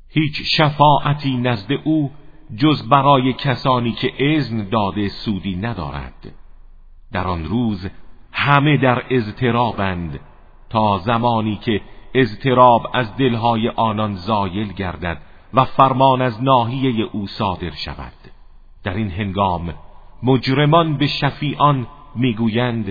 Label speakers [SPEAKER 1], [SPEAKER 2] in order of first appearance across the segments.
[SPEAKER 1] هیچ شفاعتی نزد او جز برای کسانی که اذن داده سودی ندارد. در آن روز همه در اضطرابند تا زمانی که اضطراب از دلهای آنان زایل گردد و فرمان از ناحیه او صادر شود. در این هنگام مجرمان به شفیعان میگویند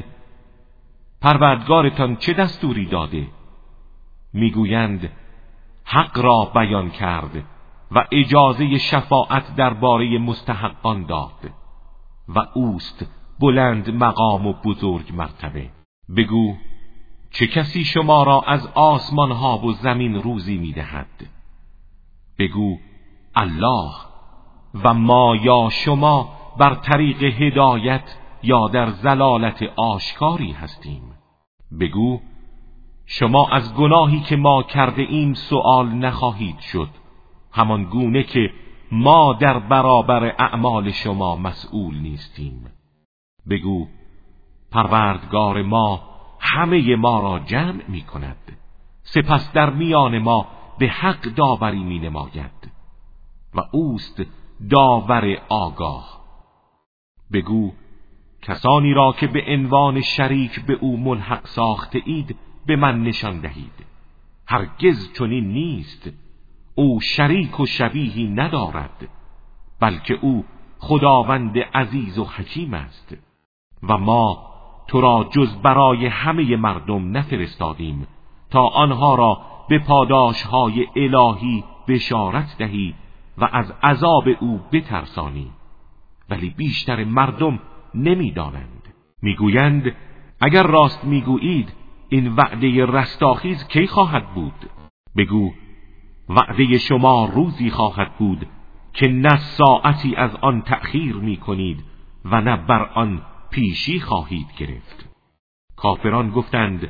[SPEAKER 1] پروردگارتان چه دستوری داده؟ میگویند حق را بیان کرد و اجازه شفاعت درباره مستحقان داد و اوست بلند مقام و بزرگ مرتبه. بگو چه کسی شما را از آسمان ها و زمین روزی میدهد؟ بگو الله، و ما یا شما بر طریق هدایت یا در ضلالت آشکاری هستیم. بگو شما از گناهی که ما کرده ایم سؤال نخواهید شد، همان گونه که ما در برابر اعمال شما مسئول نیستیم. بگو پروردگار ما همه ما را جمع می کند، سپس در میان ما به حق داوری می نماید و اوست داور آگاه. بگو کسانی را که به عنوان شریک به او ملحق ساخته اید به من نشان دهید. هرگز چنین نیست، او شریک و شبیهی ندارد، بلکه او خداوند عزیز و حکیم است. و ما تو را جز برای همه مردم نفرستادیم تا آنها را به پاداشهای الهی بشارت دهی و از عذاب او بترسانی، ولی بیشتر مردم نمیدانند. میگویند اگر راست میگویید این وعده رستاخیز کی خواهد بود؟ بگو وعده شما روزی خواهد بود که نه ساعتی از آن تأخیر میکنید و نه بر آن پیشی خواهید گرفت. کافران گفتند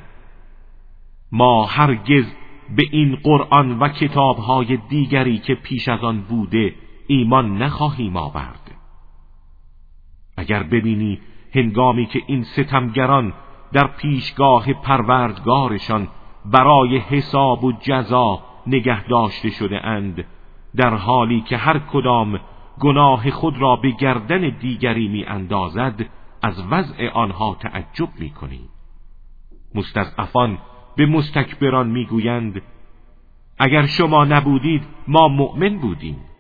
[SPEAKER 1] ما هرگز به این قرآن و کتابهای دیگری که پیش از آن بوده ایمان نخواهیم آورد. اگر ببینی هنگامی که این ستمگران در پیشگاه پروردگارشان برای حساب و جزا نگه داشته شده اند، در حالی که هر کدام گناه خود را به گردن دیگری می اندازد، از وضع آنها تعجب می کنی. مستضعفان به مستکبران می گویند اگر شما نبودید ما مؤمن بودیم.